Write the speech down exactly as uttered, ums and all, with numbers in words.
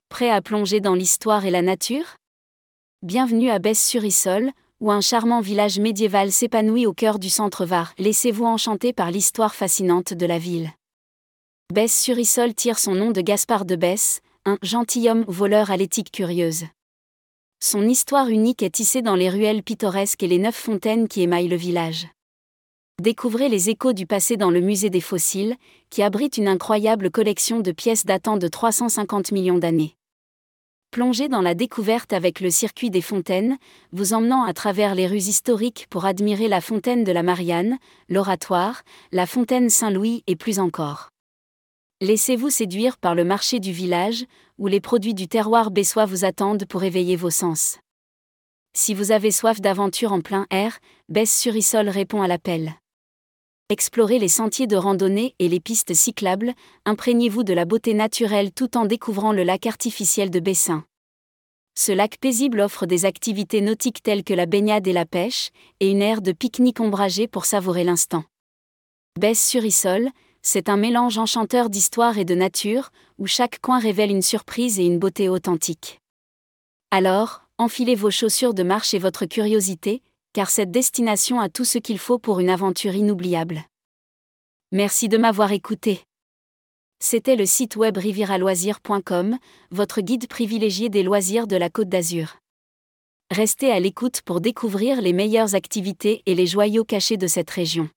Prêt à plonger dans l'histoire et la nature ? Bienvenue à Besse-sur-Issole, où un charmant village médiéval s'épanouit au cœur du centre Var. Laissez-vous enchanter par l'histoire fascinante de la ville. Besse-sur-Issole tire son nom de Gaspard de Besse, un gentilhomme voleur à l'éthique curieuse. Son histoire unique est tissée dans les ruelles pittoresques et les neuf fontaines qui émaillent le village. Découvrez les échos du passé dans le musée des fossiles, qui abrite une incroyable collection de pièces datant de trois cent cinquante millions d'années. Plongez dans la découverte avec le circuit des fontaines, vous emmenant à travers les rues historiques pour admirer la fontaine de la Marianne, l'Oratoire, la fontaine Saint-Louis et plus encore. Laissez-vous séduire par le marché du village, où les produits du terroir bessois vous attendent pour éveiller vos sens. Si vous avez soif d'aventure en plein air, Besse-sur-Issole répond à l'appel. Explorez les sentiers de randonnée et les pistes cyclables, imprégnez-vous de la beauté naturelle tout en découvrant le lac artificiel de Bessin. Ce lac paisible offre des activités nautiques telles que la baignade et la pêche, et une aire de pique-nique ombragée pour savourer l'instant. Besse-sur-Issole, c'est un mélange enchanteur d'histoire et de nature, où chaque coin révèle une surprise et une beauté authentique. Alors, enfilez vos chaussures de marche et votre curiosité, car cette destination a tout ce qu'il faut pour une aventure inoubliable. Merci de m'avoir écouté. C'était le site web riviera loisirs point com, votre guide privilégié des loisirs de la Côte d'Azur. Restez à l'écoute pour découvrir les meilleures activités et les joyaux cachés de cette région.